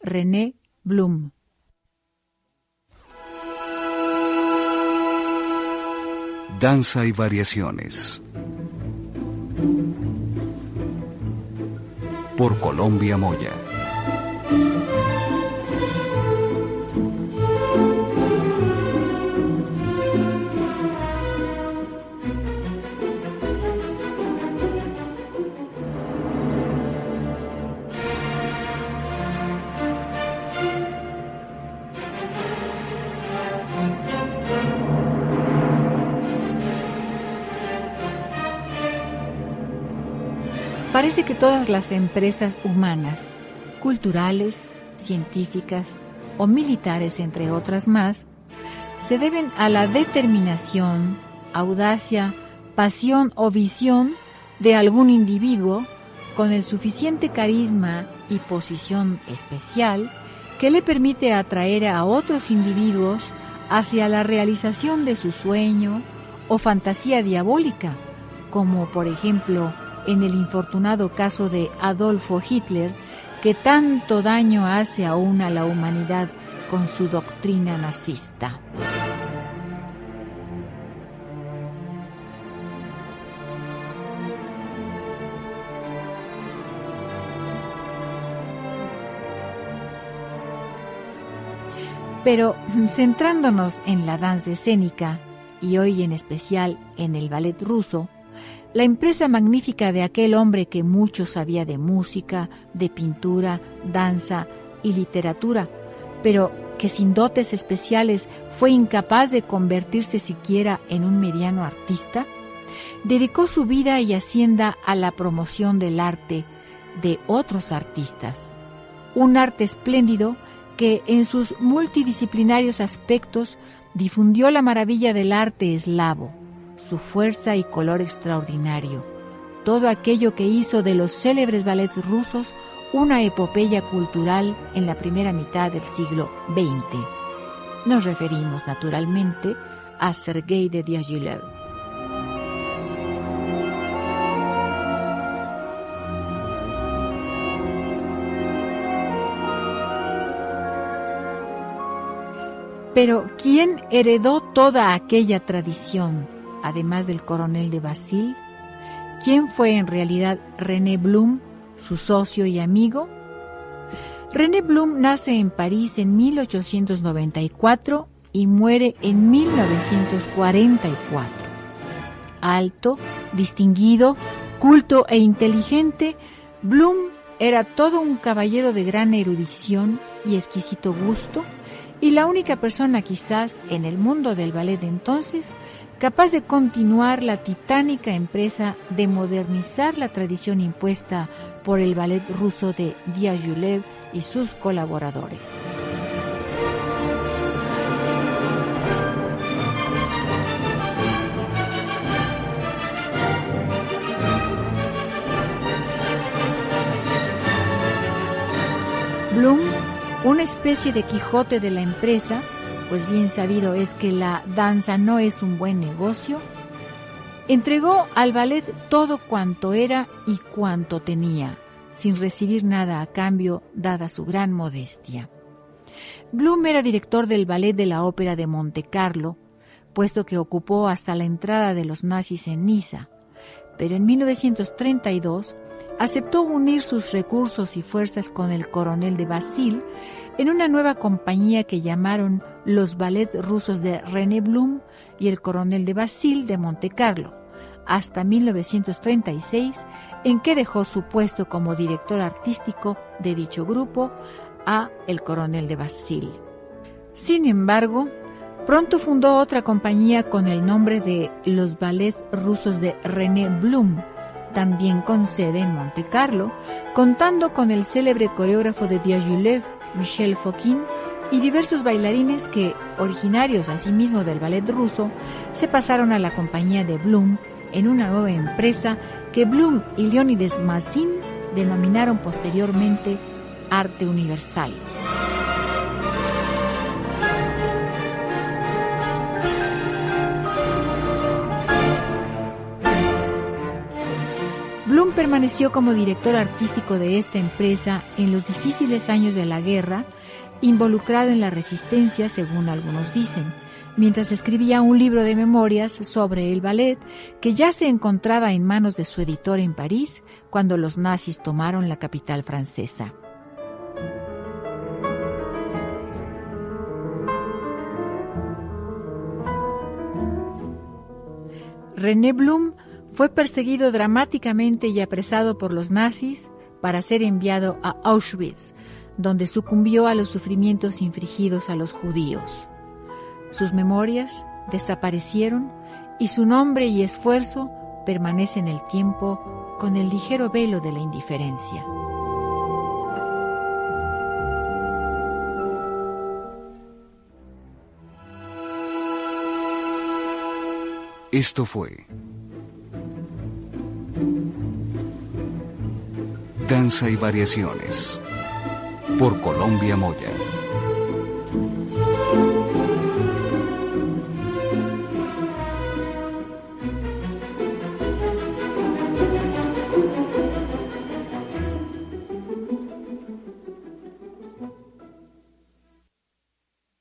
René Blum. Danza y variaciones. Por Colombia Moya. Parece que todas las empresas humanas, culturales, científicas o militares, entre otras más, se deben a la determinación, audacia, pasión o visión de algún individuo con el suficiente carisma y posición especial que le permite atraer a otros individuos hacia la realización de su sueño o fantasía diabólica, como por ejemplo en el infortunado caso de Adolfo Hitler, que tanto daño hace aún a la humanidad con su doctrina nazista. Pero centrándonos en la danza escénica, y hoy en especial en el ballet ruso, la empresa magnífica de aquel hombre que mucho sabía de música, de pintura, danza y literatura, pero que sin dotes especiales fue incapaz de convertirse siquiera en un mediano artista, dedicó su vida y hacienda a la promoción del arte de otros artistas. Un arte espléndido que en sus multidisciplinarios aspectos difundió la maravilla del arte eslavo, su fuerza y color extraordinario, todo aquello que hizo de los célebres ballets rusos una epopeya cultural en la primera mitad del siglo XX. Nos referimos naturalmente a Sergei de Diaghilev. Pero ¿quién heredó toda aquella tradición, además del coronel de Basil? ¿Quién fue en realidad René Blum, su socio y amigo? René Blum nace en París en 1894 y muere en 1944. Alto, distinguido, culto e inteligente, Blum era todo un caballero de gran erudición y exquisito gusto, y la única persona quizás en el mundo del ballet de entonces capaz de continuar la titánica empresa de modernizar la tradición impuesta por el ballet ruso de Diaghilev y sus colaboradores. Blum, una especie de Quijote de la empresa, pues bien sabido es que la danza no es un buen negocio, entregó al ballet todo cuanto era y cuanto tenía, sin recibir nada a cambio, dada su gran modestia. Blum era director del ballet de la Ópera de Montecarlo, puesto que ocupó hasta la entrada de los nazis en Niza, pero en 1932 aceptó unir sus recursos y fuerzas con el coronel de Basil en una nueva compañía que llamaron los Ballets Rusos de René Blum y el coronel de Basil de Montecarlo, hasta 1936, en que dejó su puesto como director artístico de dicho grupo a el coronel de Basil. Sin embargo, pronto fundó otra compañía con el nombre de los Ballets Rusos de René Blum, también con sede en Montecarlo, contando con el célebre coreógrafo de Diaghilev, Michel Fokine, y diversos bailarines que, originarios asimismo del ballet ruso, se pasaron a la compañía de Blum en una nueva empresa que Blum y Leonidas Massin denominaron posteriormente Arte Universal. Blum René-Blum permaneció como director artístico de esta empresa en los difíciles años de la guerra, involucrado en la resistencia, según algunos dicen, mientras escribía un libro de memorias sobre el ballet que ya se encontraba en manos de su editor en París cuando los nazis tomaron la capital francesa. René-Blum fue perseguido dramáticamente y apresado por los nazis para ser enviado a Auschwitz, donde sucumbió a los sufrimientos infligidos a los judíos. Sus memorias desaparecieron y su nombre y esfuerzo permanecen en el tiempo con el ligero velo de la indiferencia. Esto fue Danza y Variaciones por Colombia Moya.